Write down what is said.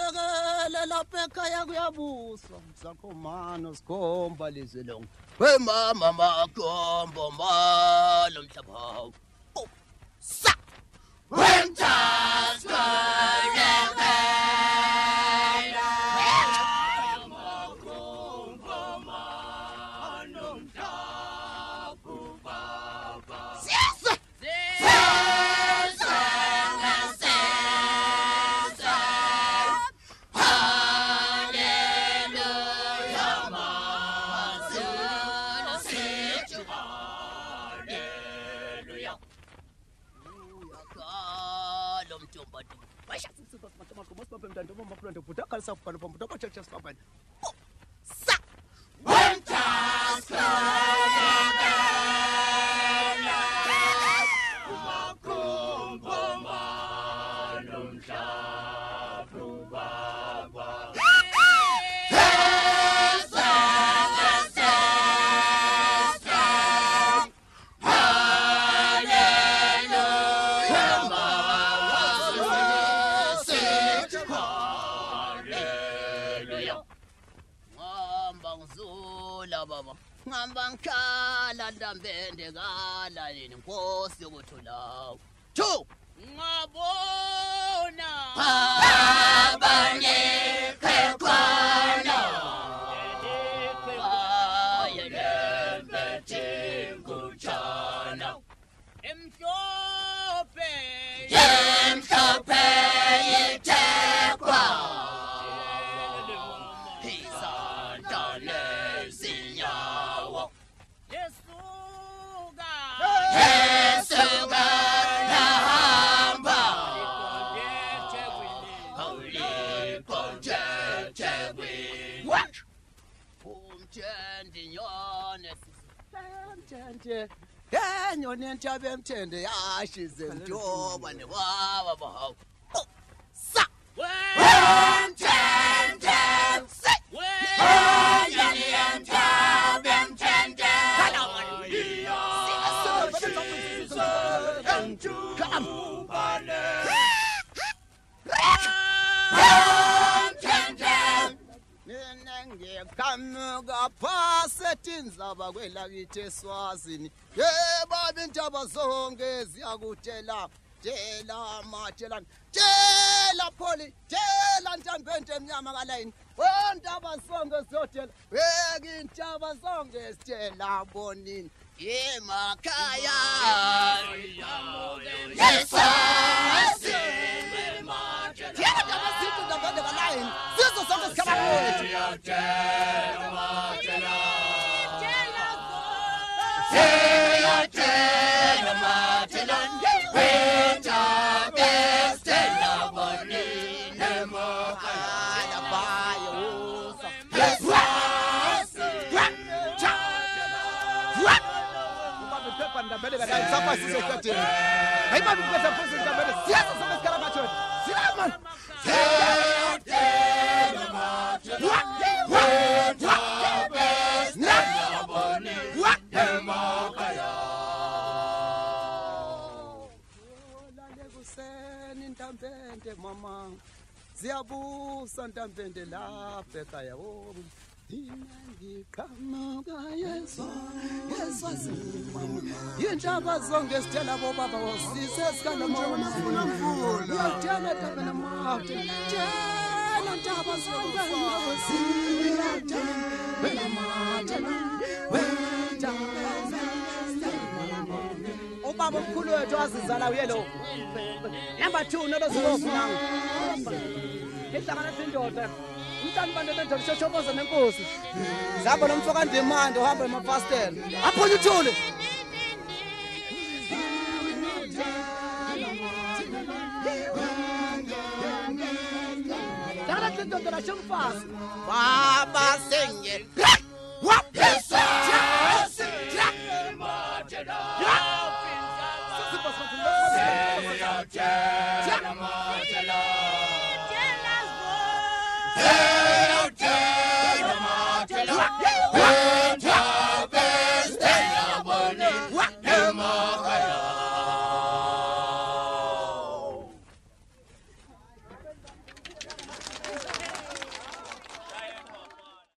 Usekele lapha ekhaya kuyabusa msakhomano sikhomba lizilongo wemama makhombo malo mhlaba sa when just Ngambangkhala ndambende kala nini Nkosi yokuthula two ngabona abanye khona ayelembethe kuchana emhlophe ithekwa nyoni ntyabe emthende yashize njoba nebaba bawo sa wemthende nyoni ntyabe emthende Kamuka phase tinzaba kwelakithi eSwazini yebaba intaba zonke ziyakutshela tshela matshelana tshela pholi tshela ntambente emnyama kalayini ontaba zonke siyotshela weke intaba zonke sitshela bonini emakhaya yeSwazi tshela ntaba zinto ntambente kalayini sizo zonke sikhala kwethu mama ziyabusa ntambende lapha ekhaya ngikamuka yeSwazi intaba zonke sithela bobaba wosise sikhala mona ngiyatshela tabela mate tshela intaba zonke wosise bela mate wenda ubaba omkhulu wethu azizala uyelo number 2 nolozofuna ihlangana indoda umntana bandele ndishotshokoza nenkosi zabo nomfoka ndimande uhamba emafastela aphunya uthule Dala tinto della chumpas baba senye